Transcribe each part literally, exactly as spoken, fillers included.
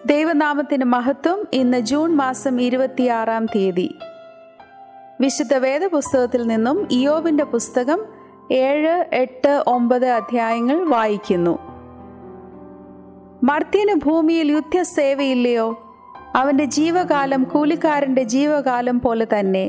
ദൈവനാമത്തിന് മഹത്വം. ഇന്ന് ജൂൺ മാസം ഇരുപത്തിയാറാം തീയതി. വിശുദ്ധ വേദപുസ്തകത്തിൽ നിന്നും ഇയ്യോബിന്റെ പുസ്തകം ഏഴ് എട്ട് ഒമ്പത് അധ്യായങ്ങൾ വായിക്കുന്നു. മർത്യന് ഭൂമിയിൽ യുദ്ധസേവയില്ലയോ? അവന്റെ ജീവകാലം കൂലിക്കാരന്റെ ജീവകാലം പോലെ തന്നെ.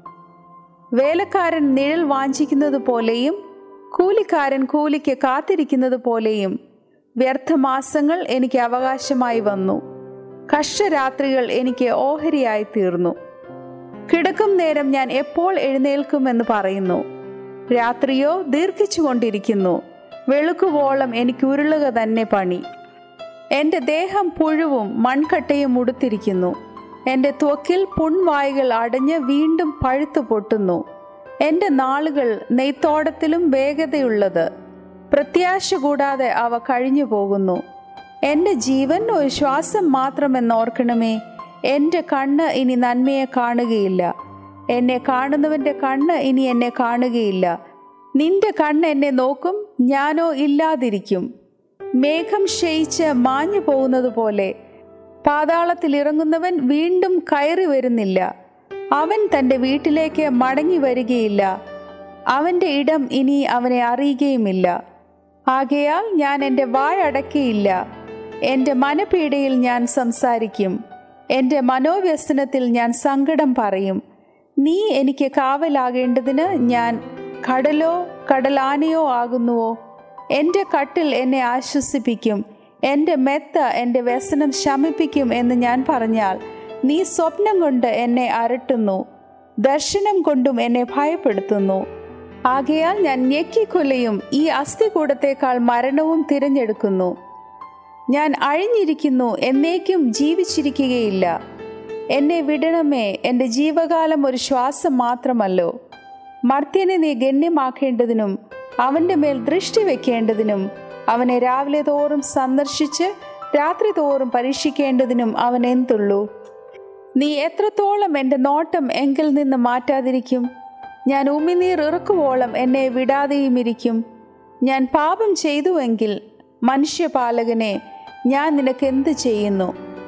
വേലക്കാരൻ നിഴൽ വാഞ്ചിക്കുന്നത് പോലെയും കൂലിക്കാരൻ കൂലിക്ക് കാത്തിരിക്കുന്നത് പോലെയും വ്യർത്ഥമാസങ്ങൾ എനിക്ക് അവകാശമായി വന്നു. കഷ്ടരാത്രികൾ എനിക്ക് ഓഹരിയായി തീർന്നു. കിടക്കും നേരം ഞാൻ എപ്പോൾ എഴുന്നേൽക്കുമെന്ന് പറയുന്നു. രാത്രിയോ ദീർഘിച്ചുകൊണ്ടിരിക്കുന്നു. വെളുക്കുവോളം എനിക്ക് ഉരുളുക തന്നെ പണി. എൻ്റെ ദേഹം പുഴുവും മൺകട്ടയും ഉടുത്തിരിക്കുന്നു. എൻ്റെ ത്വക്കിൽ പുൺവായ്കൾ അടഞ്ഞ് വീണ്ടും പഴുത്തു പൊട്ടുന്നു. എൻ്റെ നാളുകൾ നെയ്ത്തോടത്തിലും വേഗതയുള്ളത്. പ്രത്യാശ കൂടാതെ അവ കഴിഞ്ഞു പോകുന്നു. എൻ്റെ ജീവൻ ഒരു ശ്വാസം മാത്രമെന്നോർക്കണമേ. എൻ്റെ കണ്ണ് ഇനി നന്മയെ കാണുകയില്ല. എന്നെ കാണുന്നവൻ്റെ കണ്ണ് ഇനി എന്നെ കാണുകയില്ല. നിന്റെ കണ്ണ് എന്നെ നോക്കും, ഞാനോ ഇല്ലാതിരിക്കും. മേഘം ക്ഷയിച്ച് മാഞ്ഞു പോകുന്നത് പോലെ പാതാളത്തിൽ ഇറങ്ങുന്നവൻ വീണ്ടും കയറി വരുന്നില്ല. അവൻ തൻ്റെ വീട്ടിലേക്ക് മടങ്ങി വരികയില്ല. അവൻ്റെ ഇടം ഇനി അവനെ അറിയുകയുമില്ല. ആകയാൽ ഞാൻ എൻ്റെ വായ അടയ്ക്കയില്ല. എൻ്റെ മനപീഡയിൽ ഞാൻ സംസാരിക്കും. എൻ്റെ മനോവ്യസനത്തിൽ ഞാൻ സങ്കടം പറയും. നീ എനിക്ക് കാവലാകേണ്ടതിന് ഞാൻ കടലോ കടലാനയോ ആകുന്നുവോ? എൻ്റെ കട്ടിൽ എന്നെ ആശ്വസിപ്പിക്കും. എൻ്റെ മെത്ത എൻ്റെ വ്യസനം ശമിപ്പിക്കും എന്ന് ഞാൻ പറഞ്ഞാൽ, നീ സ്വപ്നം കൊണ്ട് എന്നെ അരട്ടുന്നു, ദർശനം കൊണ്ടും എന്നെ ഭയപ്പെടുത്തുന്നു. ആകയാൽ ഞാൻ ഞെക്കിക്കൊലയും ഈ അസ്ഥികൂടത്തേക്കാൾ മരണവും തിരഞ്ഞെടുക്കുന്നു. ഞാൻ അഴിഞ്ഞിരിക്കുന്നു, എന്നേക്കും ജീവിച്ചിരിക്കുകയില്ല. എന്നെ വിടണമേ. എൻ്റെ ജീവകാലം ഒരു ശ്വാസം മാത്രമല്ലോ. മർത്യനെ നീ ഗണ്യമാക്കേണ്ടതിനും അവൻ്റെ മേൽ ദൃഷ്ടി വെക്കേണ്ടതിനും അവനെ രാവിലെ തോറും സന്ദർശിച്ച് രാത്രി തോറും പരീക്ഷിക്കേണ്ടതിനും അവൻ എന്തുള്ളൂ? നീ എത്രത്തോളം എൻ്റെ നോട്ടം എങ്കിൽ നിന്ന് മാറ്റാതിരിക്കും? ഞാൻ ഉമിനീർ ഇറക്കുവോളം എന്നെ വിടാതെയും ഇരിക്കും. ഞാൻ പാപം ചെയ്തുവെങ്കിൽ മനുഷ്യപാലകനെ ഞാൻ നിനക്ക് എന്ത് ചെയ്യുന്നു?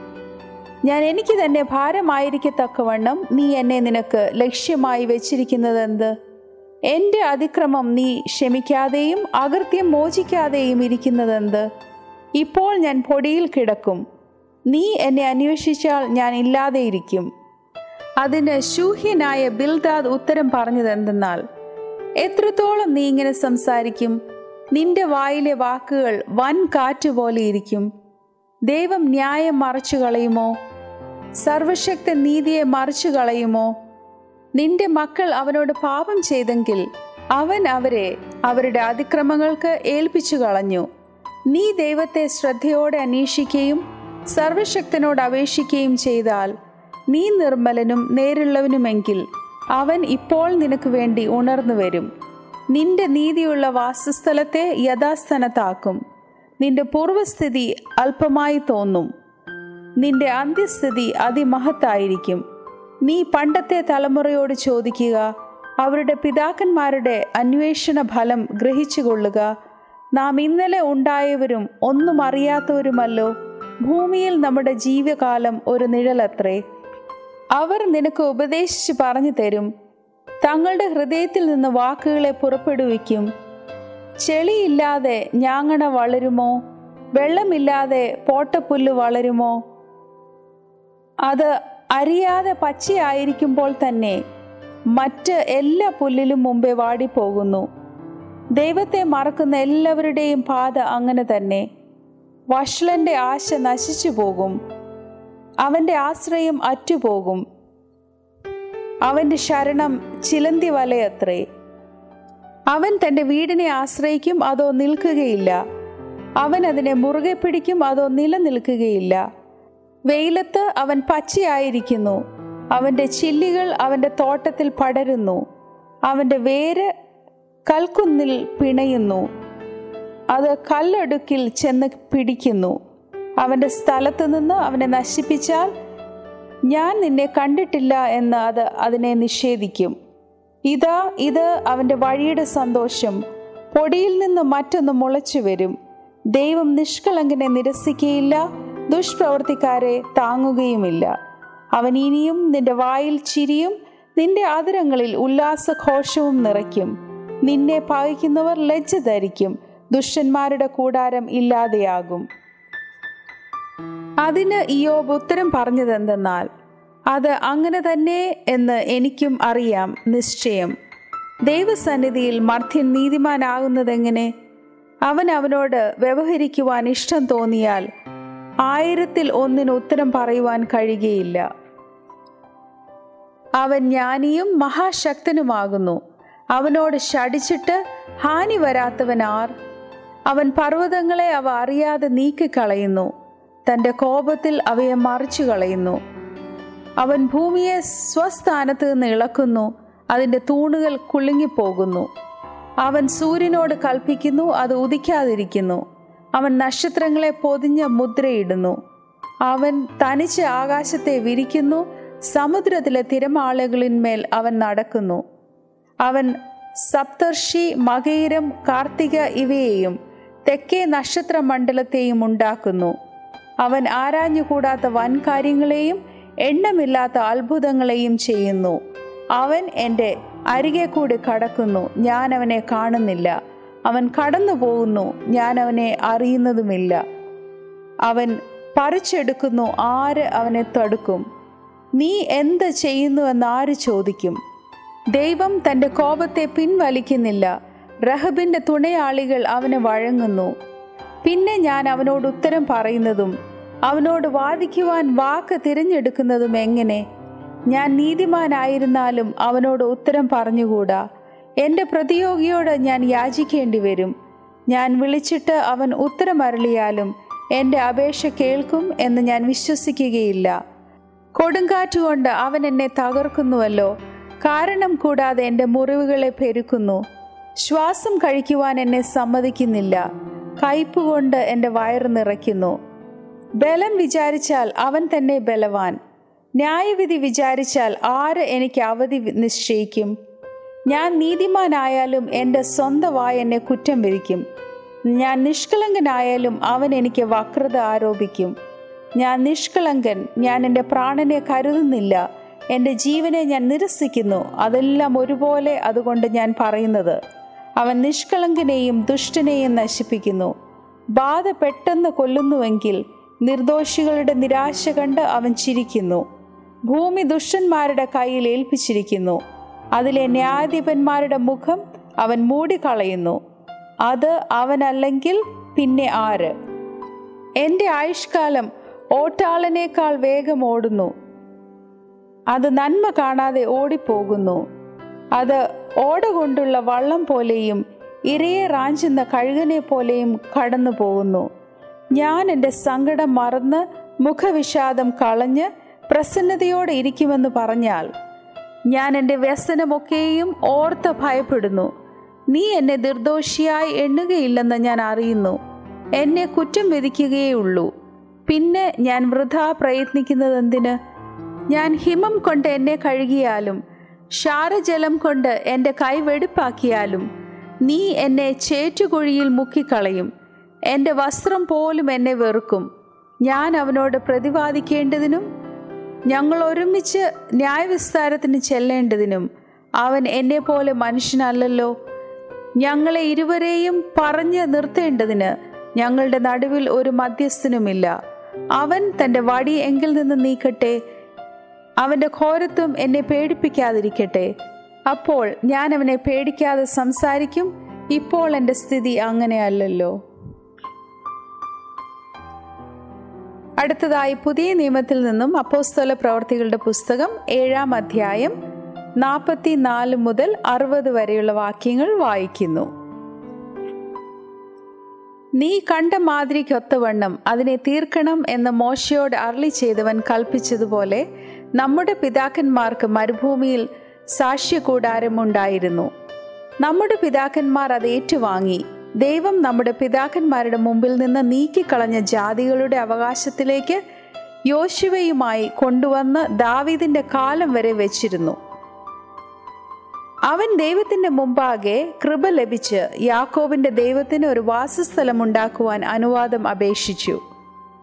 ഞാൻ എനിക്ക് തന്നെ ഭാരമായിരിക്കത്തക്കവണ്ണം നീ എന്നെ നിനക്ക് ലക്ഷ്യമായി വെച്ചിരിക്കുന്നതെന്ത്? എൻ്റെ അതിക്രമം നീ ക്ഷമിക്കാതെയും അകൃത്യം മോചിക്കാതെയും ഇരിക്കുന്നതെന്ത്? ഇപ്പോൾ ഞാൻ പൊടിയിൽ കിടക്കും. നീ എന്നെ അന്വേഷിച്ചാൽ ഞാൻ ഇല്ലാതെയിരിക്കും. അതിന് ശൂഹ്യനായ ബിൽദാദ് ഉത്തരം പറഞ്ഞതെന്തെന്നാൽ, എത്രത്തോളം നീ ഇങ്ങനെ സംസാരിക്കും? നിന്റെ വായിലെ വാക്കുകൾ വൻ കാറ്റുപോലെ ഇരിക്കും. ദൈവം ന്യായം മറച്ചു കളയുമോ? സർവശക്തൻ നീതിയെ മറച്ചു കളയുമോ? നിന്റെ മക്കൾ അവനോട് പാപം ചെയ്തെങ്കിൽ അവൻ അവരെ അവരുടെ അതിക്രമങ്ങൾക്ക് ഏൽപ്പിച്ചു കളഞ്ഞു. നീ ദൈവത്തെ ശ്രദ്ധയോടെ അന്വേഷിക്കുകയും സർവശക്തനോട് അപേക്ഷിക്കുകയും ചെയ്താൽ, നീ നിർമ്മലനും നേരുള്ളവനുമെങ്കിൽ അവൻ ഇപ്പോൾ നിനക്ക് വേണ്ടി ഉണർന്നു വരും. നിന്റെ നീതിയുള്ള വാസസ്ഥലത്തെ യഥാസ്ഥാനത്താക്കും. നിന്റെ പൂർവസ്ഥിതി അല്പമായി തോന്നും. നിന്റെ അന്ത്യസ്ഥിതി അതിമഹത്തായിരിക്കും. നീ പണ്ടത്തെ തലമുറയോട് ചോദിക്കുക. അവരുടെ പിതാക്കന്മാരുടെ അന്വേഷണ ഫലം ഗ്രഹിച്ചു കൊള്ളുക. നാം ഇന്നലെ ഉണ്ടായവരും ഒന്നും അറിയാത്തവരുമല്ലോ. ഭൂമിയിൽ നമ്മുടെ ജീവകാലം ഒരു നിഴലത്രേ. അവർ നിനക്ക് ഉപദേശിച്ച് പറഞ്ഞു തരും. തങ്ങളുടെ ഹൃദയത്തിൽ നിന്ന് വാക്കുകളെ പുറപ്പെടുവിക്കും. ചെളിയില്ലാതെ ഞാങ്ങണ വളരുമോ? വെള്ളമില്ലാതെ പോട്ടപ്പുല്ല് വളരുമോ? അത് അറിയാതെ പച്ചയായിരിക്കുമ്പോൾ തന്നെ മറ്റ് എല്ലാ പുല്ലിലും മുമ്പേ വാടിപ്പോകുന്നു. ദൈവത്തെ മറക്കുന്ന എല്ലാവരുടെയും പാത അങ്ങനെ തന്നെ. വഷളന്റെ ആശ നശിച്ചു പോകും. അവന്റെ ആശ്രയം അറ്റുപോകും. അവന്റെ ശരണം ചിലന്തി വലയത്രേ. അവൻ തൻ്റെ വീടിനെ ആശ്രയിക്കും, അതോ നിൽക്കുകയില്ല. അവൻ അതിനെ മുറുകെ പിടിക്കും, അതോ നിലനിൽക്കുകയില്ല. വെയിലത്ത് അവൻ പച്ചയായിരിക്കുന്നു. അവന്റെ ചില്ലികൾ അവന്റെ തോട്ടത്തിൽ പടരുന്നു. അവന്റെ വേര് കൽക്കുന്നിൽ പിണയുന്നു. അത് കല്ലടുക്കിൽ ചെന്ന് പിടിക്കുന്നു. അവന്റെ സ്ഥലത്ത് നിന്ന് അവനെ നശിപ്പിച്ചാൽ, ഞാൻ നിന്നെ കണ്ടിട്ടില്ല എന്ന് അത് അതിനെ നിഷേധിക്കും. ഇതാ ഇത് അവന്റെ വഴിയുടെ സന്തോഷം. പൊടിയിൽ നിന്ന് മറ്റൊന്ന് മുളച്ചു വരും. ദൈവം നിഷ്കളങ്കനെ നിരസിക്കുകയില്ല, ദുഷ്പ്രവൃത്തിക്കാരെ താങ്ങുകയുമില്ല. അവൻ ഇനിയും നിന്റെ വായിൽ ചിരിയും നിന്റെ അധരങ്ങളിൽ ഉല്ലാസഘോഷവും നിറയ്ക്കും. നിന്നെ പകയ്ക്കുന്നവർ ലജ്ജ ധരിക്കും. ദുഷ്ടന്മാരുടെ കൂടാരം ഇല്ലാതെയാകും. അതിന് ഇയ്യോബ് ഉത്തരം പറഞ്ഞതെന്തെന്നാൽ, അത് അങ്ങനെ തന്നെ എന്ന് എനിക്കും അറിയാം നിശ്ചയം. ദൈവസന്നിധിയിൽ മർത്യൻ നീതിമാനാകുന്നതെങ്ങനെ? അവൻ അവനോട് വ്യവഹരിക്കുവാൻ ഇഷ്ടം തോന്നിയാൽ ആയിരത്തിൽ ഒന്നിന് ഉത്തരം പറയുവാൻ കഴിയുകയില്ല. അവൻ ജ്ഞാനിയും മഹാശക്തനുമാകുന്നു. അവനോട് ശഠിച്ചിട്ട് ഹാനി വരാത്തവനാർ? അവൻ പർവ്വതങ്ങളെ അവ അറിയാതെ നീക്കിക്കളയുന്നു. തൻ്റെ കോപത്തിൽ അവയെ മറിച്ചു കളയുന്നു. അവൻ ഭൂമിയെ സ്വസ്ഥാനത്ത് നിന്ന് ഇളക്കുന്നു. അതിൻ്റെ തൂണുകൾ കുലുങ്ങിപ്പോകുന്നു. അവൻ സൂര്യനോട് കൽപ്പിക്കുന്നു, അത് ഉദിക്കാതിരിക്കുന്നു. അവൻ നക്ഷത്രങ്ങളെ പൊതിഞ്ഞ് മുദ്രയിടുന്നു. അവൻ തനിച്ച് ആകാശത്തെ വിരിക്കുന്നു. സമുദ്രത്തിലെ തിരമാലകളിന്മേൽ അവൻ നടക്കുന്നു. അവൻ സപ്തർഷി, മകയിരം, കാർത്തിക ഇവയെയും തെക്കേ നക്ഷത്ര മണ്ഡലത്തെയും ഉണ്ടാക്കുന്നു. അവൻ ആരാഞ്ഞുകൂടാത്ത വൻകാര്യങ്ങളെയും എണ്ണമില്ലാത്ത അത്ഭുതങ്ങളെയും ചെയ്യുന്നു. അവൻ എൻ്റെ അരികെ കൂടി കടക്കുന്നു, ഞാൻ അവനെ കാണുന്നില്ല. അവൻ കടന്നു പോകുന്നു, ഞാൻ അവനെ അറിയുന്നതുമില്ല. അവൻ പറിച്ചെടുക്കുന്നു, ആര് അവനെ തടുക്കും? നീ എന്ത് ചെയ്യുന്നുവെന്ന് ആര് ചോദിക്കും? ദൈവം തൻ്റെ കോപത്തെ പിൻവലിക്കുന്നില്ല. രഹബിൻ്റെ തുണയാളികൾ അവന് വഴങ്ങുന്നു. പിന്നെ ഞാൻ അവനോട് ഉത്തരം പറയുന്നതും അവനോട് വാദിക്കുവാൻ വാക്ക് തിരഞ്ഞെടുക്കുന്നതും എങ്ങനെ? ഞാൻ നീതിമാനായിരുന്നാലും അവനോട് ഉത്തരം പറഞ്ഞുകൂടാ. എൻ്റെ പ്രതിയോഗിയോട് ഞാൻ യാചിക്കേണ്ടി വരും. ഞാൻ വിളിച്ചിട്ട് അവൻ ഉത്തരമരുളിയാലും എൻ്റെ അപേക്ഷ കേൾക്കും എന്ന് ഞാൻ വിശ്വസിക്കുകയില്ല. കൊടുങ്കാറ്റുകൊണ്ട് അവൻ എന്നെ തകർക്കുന്നുവല്ലോ. കാരണം കൂടാതെ എൻ്റെ മുറിവുകളെ പെരുക്കുന്നു. ശ്വാസം കഴിക്കുവാൻ എന്നെ സമ്മതിക്കുന്നില്ല. കയ്പ് കൊണ്ട് എൻ്റെ വയറ് നിറയ്ക്കുന്നു. ബലം വിചാരിച്ചാൽ അവൻ തന്നെ ബലവാൻ. ന്യായവിധി വിചാരിച്ചാൽ ആര് എനിക്ക് അവധി നിശ്ചയിക്കും? ഞാൻ നീതിമാനായാലും എൻ്റെ സ്വന്തം വായ എന്നെ കുറ്റം വിധിക്കും. ഞാൻ നിഷ്കളങ്കനായാലും അവൻ എനിക്ക് വക്രത ആരോപിക്കും. ഞാൻ നിഷ്കളങ്കൻ, ഞാൻ എൻ്റെ പ്രാണനെ കരുതുന്നില്ല. എൻ്റെ ജീവനെ ഞാൻ നിരസിക്കുന്നു. അതെല്ലാം ഒരുപോലെ അതുകൊണ്ട് ഞാൻ പറയുന്നത്, അവൻ നിഷ്കളങ്കനെയും ദുഷ്ടനെയും നശിപ്പിക്കുന്നു. ബാധ പെട്ടെന്ന് കൊല്ലുന്നുവെങ്കിൽ നിർദോഷികളുടെ നിരാശ കണ്ട് അവൻ ചിരിക്കുന്നു. ഭൂമി ദുഷ്ടന്മാരുടെ കയ്യിൽ ഏൽപ്പിച്ചിരിക്കുന്നു. അതിലെ ന്യായാധിപന്മാരുടെ മുഖം അവൻ മൂടിക്കളയുന്നു. അത് അവനല്ലെങ്കിൽ പിന്നെ ആര്? എൻ്റെ ആയുഷ്കാലം ഓട്ടാളനേക്കാൾ വേഗം ഓടുന്നു. അത് നന്മ കാണാതെ ഓടിപ്പോകുന്നു. അത് ഓട കൊണ്ടുള്ള വള്ളം പോലെയും ഇരയെ റാഞ്ചുന്ന കഴുകനെ പോലെയും കടന്നു പോകുന്നു. ഞാൻ എൻ്റെ സങ്കടം മറന്ന് മുഖവിഷാദം കളഞ്ഞ് പ്രസന്നതയോടെ ഇരിക്കുമെന്ന് പറഞ്ഞാൽ, ഞാൻ എൻ്റെ വ്യസനമൊക്കെയും ഓർത്ത് ഭയപ്പെടുന്നു. നീ എന്നെ നിർദോഷിയായി എണ്ണുകയില്ലെന്ന് ഞാൻ അറിയുന്നു. എന്നെ കുറ്റം വിധിക്കുകയുള്ളൂ. പിന്നെ ഞാൻ വൃഥാ പ്രയത്നിക്കുന്നതെന്തിന്? ഞാൻ ഹിമം കൊണ്ട് എന്നെ കഴുകിയാലും ക്ഷാരജലം കൊണ്ട് എൻ്റെ കൈ വെടിപ്പാക്കിയാലും നീ എന്നെ ചേറ്റുകുഴിയിൽ മുക്കിക്കളയും. എൻ്റെ വസ്ത്രം പോലും എന്നെ വെറുക്കും. ഞാൻ അവനോട് പ്രതിവാദിക്കേണ്ടതിനും ഞങ്ങൾ ഒരുമിച്ച് ന്യായവിസ്താരത്തിന് ചെല്ലേണ്ടതിനും അവൻ എന്നെ പോലെ മനുഷ്യനല്ലല്ലോ. ഞങ്ങളെ ഇരുവരെയും പറഞ്ഞ് നിർത്തേണ്ടതിന് ഞങ്ങളുടെ നടുവിൽ ഒരു മധ്യസ്ഥനുമില്ല. അവൻ തൻ്റെ വടി എങ്കിൽ നിന്ന് നീക്കട്ടെ. അവൻ്റെ ഘോരത്വം എന്നെ പേടിപ്പിക്കാതിരിക്കട്ടെ. അപ്പോൾ ഞാൻ അവനെ പേടിക്കാതെ സംസാരിക്കും. ഇപ്പോൾ എൻ്റെ സ്ഥിതി അങ്ങനെയല്ലല്ലോ. അടുത്തതായി പുതിയ നിയമത്തിൽ നിന്നും അപ്പോസ്തല പ്രവർത്തികളുടെ പുസ്തകം ഏഴാം അധ്യായം നാൽപ്പത്തി നാല് മുതൽ അറുപത് വരെയുള്ള വാക്യങ്ങൾ വായിക്കുന്നു. നീ കണ്ട മാതിരിക്കൊത്തവണ്ണം അതിനെ തീർക്കണം എന്ന് മോശയോട് അരുളി ചെയ്തവൻ കൽപ്പിച്ചതുപോലെ നമ്മുടെ പിതാക്കന്മാർക്ക് മരുഭൂമിയിൽ സാക്ഷ്യകൂടാരമുണ്ടായിരുന്നു. നമ്മുടെ പിതാക്കന്മാർ അത് ഏറ്റുവാങ്ങി. ദൈവം നമ്മുടെ പിതാക്കന്മാരുടെ മുമ്പിൽ നിന്ന് നീക്കിക്കളഞ്ഞ ജാതികളുടെ അവകാശത്തിലേക്ക് യോശുവയുമായി കൊണ്ടുവന്ന് ദാവീദിന്റെ കാലം വരെ വെച്ചിരുന്നു. അവൻ ദൈവത്തിന്റെ മുമ്പാകെ കൃപ ലഭിച്ച് യാക്കോബിന്റെ ദൈവത്തിന് ഒരു വാസസ്ഥലം ഉണ്ടാക്കുവാൻ അനുവാദം അപേക്ഷിച്ചു.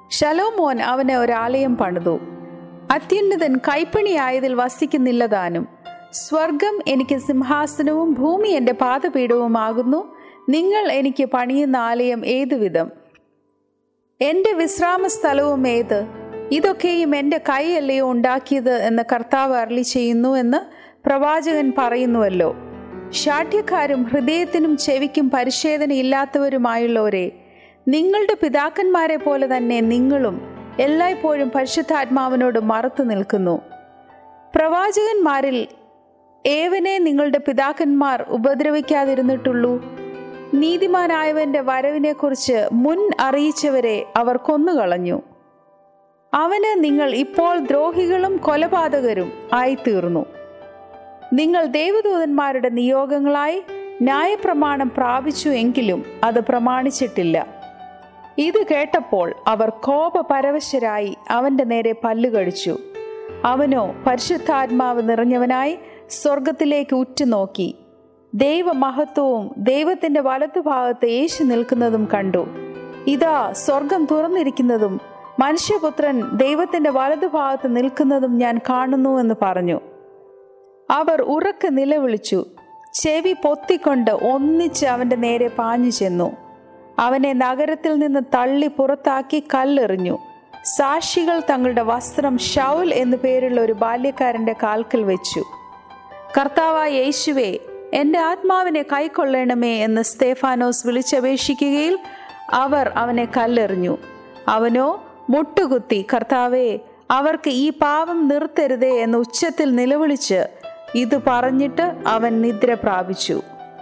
ശലോമോൻ അവന് ഒരാലയം പണിതു. അത്യുന്നതൻ കൈപ്പണിയായതിൽ വസിക്കുന്നില്ല താനും. സ്വർഗം എനിക്ക് സിംഹാസനവും ഭൂമി എൻ്റെ പാദപീഠവുമാകുന്നു. നിങ്ങൾ എനിക്ക് പണിയുന്ന ആലയം ഏതുവിധം? എൻ്റെ വിശ്രാമ സ്ഥലവും ഏത്? ഇതൊക്കെയും എൻ്റെ കൈയല്ലയോ ഉണ്ടാക്കിയത് എന്ന് കർത്താവ് അരുളി ചെയ്യുന്നു എന്ന് പ്രവാചകൻ പറയുന്നുവല്ലോ. ശാഠ്യക്കാരും ഹൃദയത്തിനും ചെവിക്കും പരിച്ഛേദന ഇല്ലാത്തവരുമായുള്ളവരെ, നിങ്ങളുടെ പിതാക്കന്മാരെ പോലെ തന്നെ നിങ്ങളും എല്ലായ്പ്പോഴും പരിശുദ്ധാത്മാവിനോട് മറുത്തു നിൽക്കുന്നു. പ്രവാചകന്മാരിൽ ഏവനെ നിങ്ങളുടെ പിതാക്കന്മാർ ഉപദ്രവിക്കാതിരുന്നിട്ടുള്ളൂ? നീതിമാനായവന്റെ വരവിനെക്കുറിച്ച് മുൻ അറിയിച്ചവരെ അവർ കൊന്നുകളഞ്ഞു. അവന് നിങ്ങൾ ഇപ്പോൾ ദ്രോഹികളും കൊലപാതകരും ആയിത്തീർന്നു. നിങ്ങൾ ദേവദൂതന്മാരുടെ നിയോഗങ്ങളായി ന്യായപ്രമാണം പ്രാപിച്ചു എങ്കിലും അത് പ്രമാണിച്ചിട്ടില്ല. ഇത് കേട്ടപ്പോൾ അവർ കോപപരവശരായി അവന്റെ നേരെ പല്ലുകടിച്ചു. അവനോ പരിശുദ്ധാത്മാവ് നിറഞ്ഞവനായി സ്വർഗത്തിലേക്ക് ഉറ്റുനോക്കി ദൈവമഹത്വവും ദൈവത്തിന്റെ വലത്തുഭാഗത്ത് യേശു നിൽക്കുന്നതും കണ്ടു. ഇതാ സ്വർഗം തുറന്നിരിക്കുന്നതും മനുഷ്യപുത്രൻ ദൈവത്തിന്റെ വലതുഭാഗത്ത് നിൽക്കുന്നതും ഞാൻ കാണുന്നു എന്ന് പറഞ്ഞു. അവർ ഉറക്കെ നിലവിളിച്ചു. ചെവി പൊത്തിക്കൊണ്ട് ഒന്നിച്ച് അവന്റെ നേരെ പാഞ്ഞു ചെന്നു. അവനെ നഗരത്തിൽ നിന്ന് തള്ളി പുറത്താക്കി കല്ലെറിഞ്ഞു. സാക്ഷികൾ തങ്ങളുടെ വസ്ത്രം ശൗൽ എന്നു പേരുള്ള ഒരു ബാല്യക്കാരന്റെ കാൽക്കൽ വെച്ചു. കർത്താവായ യേശുവേ, എൻ്റെ ആത്മാവിനെ കൈക്കൊള്ളണമേ എന്ന് സ്തേഫാനോസ് വിളിച്ചപേക്ഷിക്കുകയിൽ അവർ അവനെ കല്ലെറിഞ്ഞു. അവനോ മുട്ടുകുത്തി, കർത്താവേ, അവർക്ക് ഈ പാപം നിർത്തരുതേ എന്ന് ഉച്ചത്തിൽ നിലവിളിച്ച് ഇത് പറഞ്ഞിട്ട് അവൻ നിദ്ര പ്രാപിച്ചു.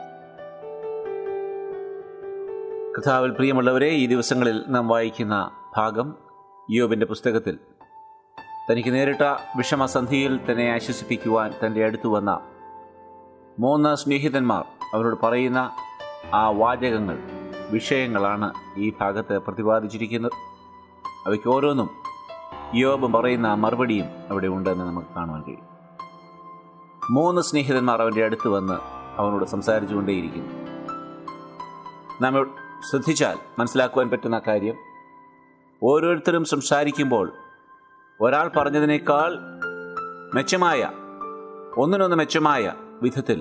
കർത്താവിൽ പ്രിയമുള്ളവരെ, ഈ ദിവസങ്ങളിൽ നാം വായിക്കുന്ന ഭാഗം യോബിൻ്റെ പുസ്തകത്തിൽ തനിക്ക് നേരിട്ട വിഷമസന്ധിയിൽ തന്നെ ആശ്വസിപ്പിക്കുവാൻ തൻ്റെ അടുത്തു വന്ന മൂന്ന് സ്നേഹിതന്മാർ അവരോട് പറയുന്ന ആ വാചകങ്ങൾ, വിഷയങ്ങളാണ് ഈ ഭാഗത്ത് പ്രതിപാദിച്ചിരിക്കുന്നത്. അവയ്ക്ക് ഓരോന്നും യോബ് പറയുന്ന മറുപടിയും അവിടെ ഉണ്ടെന്ന് നമുക്ക് കാണുവാൻ കഴിയും. മൂന്ന് സ്നേഹിതന്മാർ അവൻ്റെ അടുത്ത് വന്ന് അവനോട് സംസാരിച്ചു കൊണ്ടേയിരിക്കുന്നു. നാം ശ്രദ്ധിച്ചാൽ മനസ്സിലാക്കുവാൻ പറ്റുന്ന കാര്യം, ഓരോരുത്തരും സംസാരിക്കുമ്പോൾ ഒരാൾ പറഞ്ഞതിനേക്കാൾ മെച്ചമായ, ഒന്നിനൊന്ന് മെച്ചമായ വിധത്തിൽ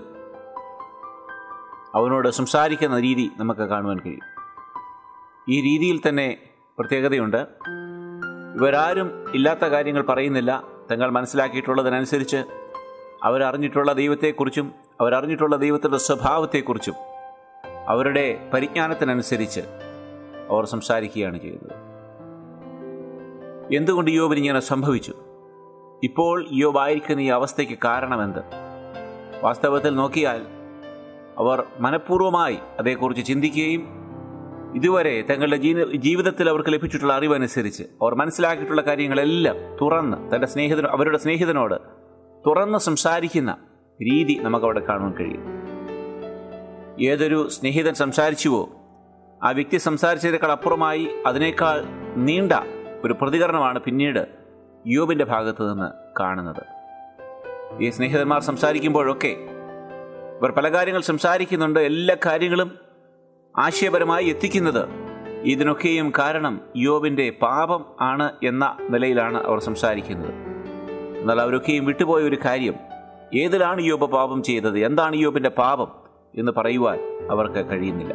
അവനോട് സംസാരിക്കുന്ന രീതി നമുക്ക് കാണുവാൻ കഴിയും. ഈ രീതിയിൽ തന്നെ പ്രത്യേകതയുണ്ട്. ഇവരാരും ഇല്ലാത്ത കാര്യങ്ങൾ പറയുന്നില്ല. തങ്ങൾ മനസ്സിലാക്കിയിട്ടുള്ളതിനനുസരിച്ച് അവരറിഞ്ഞിട്ടുള്ള ദൈവത്തെക്കുറിച്ചും അവരറിഞ്ഞിട്ടുള്ള ദൈവത്തിൻ്റെ സ്വഭാവത്തെക്കുറിച്ചും അവരുടെ പരിജ്ഞാനത്തിനനുസരിച്ച് അവർ സംസാരിക്കുകയാണ് ചെയ്യുന്നത്. എന്തുകൊണ്ട് യോബിന് ഇങ്ങനെ സംഭവിച്ചു? ഇപ്പോൾ യോബ് ആയിരിക്കുന്ന ഈ അവസ്ഥയ്ക്ക് കാരണമെന്ത്? വാസ്തവത്തിൽ നോക്കിയാൽ അവർ മനഃപൂർവ്വമായി അതേക്കുറിച്ച് ചിന്തിക്കുകയും ഇതുവരെ തങ്ങളുടെ ജീവിതത്തിൽ അവർക്ക് ലഭിച്ചിട്ടുള്ള അറിവനുസരിച്ച് അവർ മനസ്സിലാക്കിയിട്ടുള്ള കാര്യങ്ങളെല്ലാം തുറന്ന് തൻ്റെ സ്നേഹിതനോ അവരുടെ സ്നേഹിതനോട് തുറന്ന് സംസാരിക്കുന്ന രീതി നമുക്കവിടെ കാണാൻ കഴിയും. ഏതൊരു സ്നേഹിതൻ സംസാരിച്ചുവോ ആ വ്യക്തി സംസാരിച്ചതിനേക്കാൾ അപ്പുറമായി അതിനേക്കാൾ നീണ്ട ഒരു പ്രതികരണമാണ് പിന്നീട് യോബിൻ്റെ ഭാഗത്ത് നിന്ന് കാണുന്നത്. ഈ സ്നേഹിതന്മാർ സംസാരിക്കുമ്പോഴൊക്കെ ഇവർ പല കാര്യങ്ങൾ സംസാരിക്കുന്നുണ്ട്. എല്ലാ കാര്യങ്ങളും ആശയപരമായി എത്തിക്കുന്നത് ഇതിനൊക്കെയും കാരണം യോബിൻ്റെ പാപം ആണ് എന്ന നിലയിലാണ് അവർ സംസാരിക്കുന്നത്. എന്നാൽ അവരൊക്കെയും വിട്ടുപോയ ഒരു കാര്യം, ഏതിലാണ് യോബ് പാപം ചെയ്തത്, എന്താണ് യോബിൻ്റെ പാപം എന്ന് പറയുവാൻ അവർക്ക് കഴിയുന്നില്ല.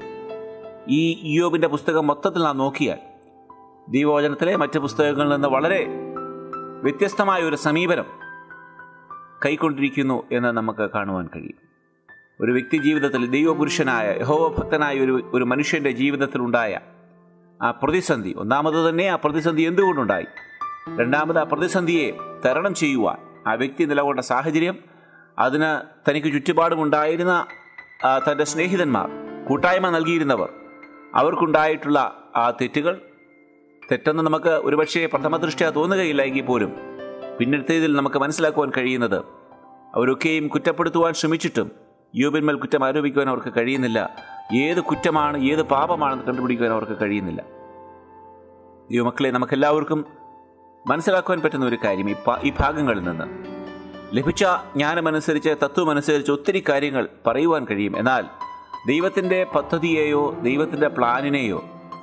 ഈ യോബിൻ്റെ പുസ്തകം മൊത്തത്തിൽ നാം നോക്കിയാൽ ദൈവവചനത്തിലെ മറ്റ് പുസ്തകങ്ങളിൽ നിന്ന് വളരെ വ്യത്യസ്തമായ ഒരു സമീപനം കൈക്കൊണ്ടിരിക്കുന്നു എന്ന് നമുക്ക് കാണുവാൻ കഴിയും. ഒരു വ്യക്തി ജീവിതത്തിൽ ദൈവപുരുഷനായ യഹോവഭക്തനായ ഒരു ഒരു മനുഷ്യൻ്റെ ജീവിതത്തിലുണ്ടായ ആ പ്രതിസന്ധി, ഒന്നാമത് തന്നെ ആ പ്രതിസന്ധി എന്തുകൊണ്ടുണ്ടായി, രണ്ടാമത് ആ പ്രതിസന്ധിയെ തരണം ചെയ്യുവാൻ ആ വ്യക്തി നിലകൊണ്ട സാഹചര്യം, അതിന് തനിക്ക് ചുറ്റുപാടുമുണ്ടായിരുന്ന തൻ്റെ സ്നേഹിതന്മാർ, കൂട്ടായ്മ നൽകിയിരുന്നവർ, അവർക്കുണ്ടായിട്ടുള്ള ആ തെറ്റുകൾ, തെറ്റെന്ന് നമുക്ക് ഒരുപക്ഷെ പ്രഥമ ദൃഷ്ട്യാ തോന്നുകയില്ല എങ്കിൽ പോലും പിന്നത്തേതിൽ നമുക്ക് മനസ്സിലാക്കുവാൻ കഴിയുന്നത് അവരൊക്കെയും കുറ്റപ്പെടുത്തുവാൻ ശ്രമിച്ചിട്ടും യോബിന്മേൽ കുറ്റം ആരോപിക്കുവാൻ അവർക്ക് കഴിയുന്നില്ല. ഏത് കുറ്റമാണ്, ഏത് പാപമാണെന്ന് കണ്ടുപിടിക്കുവാൻ അവർക്ക് കഴിയുന്നില്ല. ദൈവമക്കളെ, നമുക്കെല്ലാവർക്കും മനസ്സിലാക്കുവാൻ പറ്റുന്ന ഒരു കാര്യം, ഈ ഈ ഭാഗങ്ങളിൽ നിന്ന് ലഭിച്ച ജ്ഞാനമനുസരിച്ച്, തത്വമനുസരിച്ച് ഒത്തിരി കാര്യങ്ങൾ പറയുവാൻ കഴിയും. എന്നാൽ ദൈവത്തിൻ്റെ പദ്ധതിയെയോ ദൈവത്തിൻ്റെ പ്ലാനിനെയോ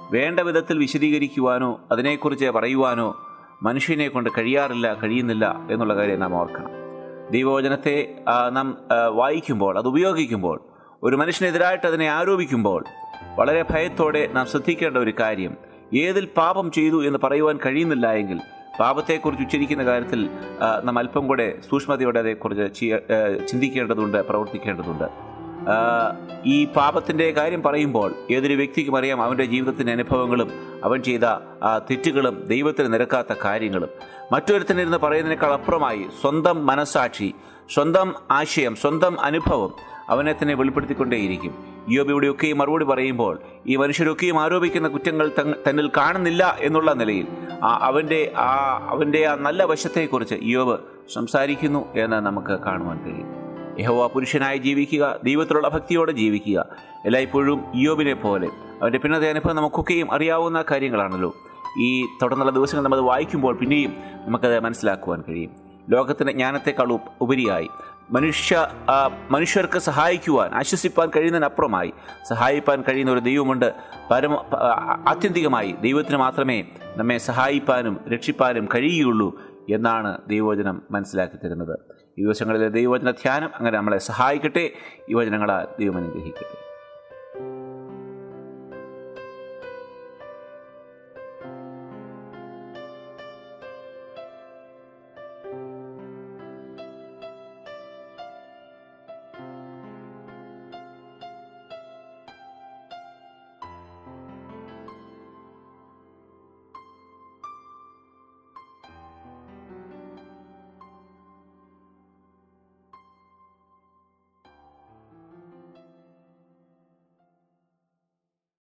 വേണ്ട വിധത്തിൽ വിശദീകരിക്കുവാനോ അതിനെക്കുറിച്ച് പറയുവാനോ മനുഷ്യനെ കൊണ്ട് കഴിയാറില്ല കഴിയുന്നില്ല എന്നുള്ള കാര്യം നാം ഓർക്കണം. ദൈവവചനത്തെ നാം വായിക്കുമ്പോൾ, അത് ഉപയോഗിക്കുമ്പോൾ, ഒരു മനുഷ്യനെതിരായിട്ട് അതിനെ ആരോപിക്കുമ്പോൾ വളരെ ഭയത്തോടെ നാം ശ്രദ്ധിക്കേണ്ട ഒരു കാര്യം, ഏതിൽ പാപം ചെയ്തു എന്ന് പറയുവാൻ കഴിയുന്നില്ല എങ്കിൽ പാപത്തെക്കുറിച്ച് ഉച്ചരിക്കുന്ന കാര്യത്തിൽ നാം അല്പം കൂടെ സൂക്ഷ്മതയോടെ അതേക്കുറിച്ച് ചിന്തിക്കേണ്ടതുണ്ട്, പ്രവർത്തിക്കേണ്ടതുണ്ട്. ഈ പാപത്തിൻ്റെ കാര്യം പറയുമ്പോൾ ഏതൊരു വ്യക്തിക്കും അറിയാം അവൻ്റെ ജീവിതത്തിൻ്റെ അനുഭവങ്ങളും അവൻ ചെയ്ത തെറ്റുകളും ദൈവത്തിന് നിരക്കാത്ത കാര്യങ്ങളും. മറ്റൊരുത്തനിരുന്ന് പറയുന്നതിനേക്കാൾ അപ്പുറമായി സ്വന്തം മനസ്സാക്ഷി, സ്വന്തം ആശയം, സ്വന്തം അനുഭവം അവനെ തന്നെ വെളിപ്പെടുത്തിക്കൊണ്ടേയിരിക്കും. ഇയ്യോബ് ഇവിടെയൊക്കെയും മറുപടി പറയുമ്പോൾ ഈ മനുഷ്യരൊക്കെയും ആരോപിക്കുന്ന കുറ്റങ്ങൾ തന്നിൽ കാണുന്നില്ല എന്നുള്ള നിലയിൽ അവൻ്റെ ആ അവൻ്റെ ആ നല്ല വശത്തെക്കുറിച്ച് ഇയ്യോബ് സംസാരിക്കുന്നു എന്ന് നമുക്ക് കാണുവാൻ കഴിയും. യഹോവ പുരുഷനായി ജീവിക്കുക, ദൈവത്തിലുള്ള ഭക്തിയോടെ ജീവിക്കുക, എല്ലായ്പ്പോഴും ഇയ്യോബിനെ പോലെ. അവൻ്റെ പിന്നത്തെ അനുഭവം നമുക്കൊക്കെയും അറിയാവുന്ന കാര്യങ്ങളാണല്ലോ. ഈ തുടർന്നുള്ള ദിവസങ്ങൾ നമ്മൾ വായിക്കുമ്പോൾ പിന്നെയും നമുക്കത് മനസ്സിലാക്കുവാൻ കഴിയും. ലോകത്തിൻ്റെ ജ്ഞാനത്തെക്കാൾ ഉപരിയായി മനുഷ്യ മനുഷ്യർക്ക് സഹായിക്കുവാൻ, ആശ്വസിപ്പാൻ കഴിയുന്നതിനപ്പുറമായി സഹായിപ്പാൻ കഴിയുന്ന ഒരു ദൈവമുണ്ട്. പരമ ആത്യന്തികമായി ദൈവത്തിന് മാത്രമേ നമ്മെ സഹായിപ്പാനും രക്ഷിപ്പാനും കഴിയുകയുള്ളൂ എന്നാണ് ദൈവവചനം മനസ്സിലാക്കി തരുന്നത്. ഈ ദിവസങ്ങളിലെ ദൈവവചന ധ്യാനം അങ്ങനെ നമ്മളെ സഹായിക്കട്ടെ. ഈ വചനങ്ങളാൽ ദൈവം അനുഗ്രഹിക്കട്ടെ.